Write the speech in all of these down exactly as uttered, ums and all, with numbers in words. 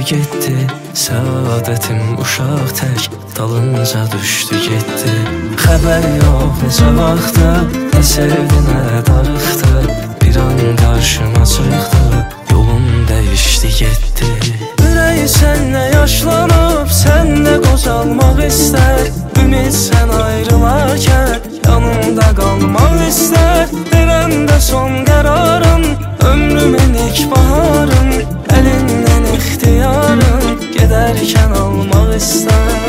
getdi. Səadətim uşaq tək dalınca düşdü getdi. Xəbər yox necə vaxtda, nə sevdi nə darıxdı. Bir an qarşıma çıxdı, yolum dəyişdi getdi. Ürəyi sənlə yaşlanıb, sənlə qocalmaq istər. Ümid sən ayrılarkən yanımda qalmaq istər. Verəndə son qərarın, ömrümün ilk baharın. Əlindən ixtiyarın, gedərkən almaq istər.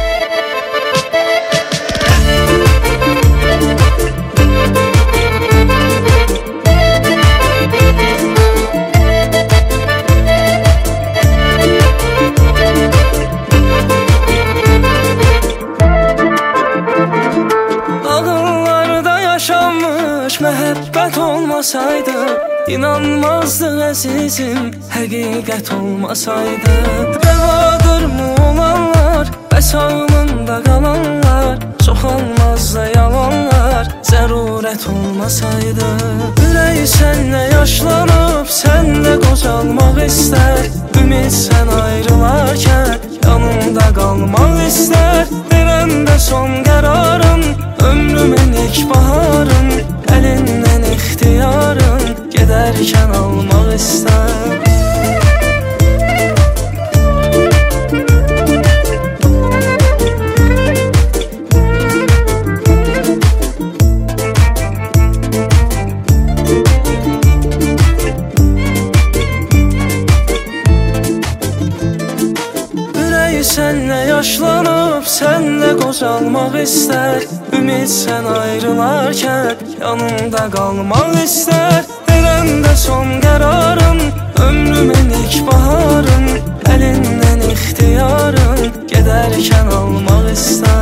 Məhəbbət olmasaydı, inanmazdıq əzizim, həqiqət olmasaydı. Rəvadırmı olanlar, bəs ağlında qalanlar, çoxalmaz da yalanlar, zərurət olmasaydı. Ürəyi sənlə yaşlanıb, sənlə qocalmaq istər. Ümid sən ayrılarkən yanımda qalmaq istər. Verəndə son qərarın, ömrümün ilk baharın. Əlindən ixtiyarın, gedərkən almaq istər. Ürəyi sənlə yaşlanıb, sənlə qocalmaq istər. Ümid sən ayrılarkən yanımda qalmaq istər. Verəndə son qərarın, ömrümün ilk baharın. Əlindən ixtiyarın, gedərkən almaq istər.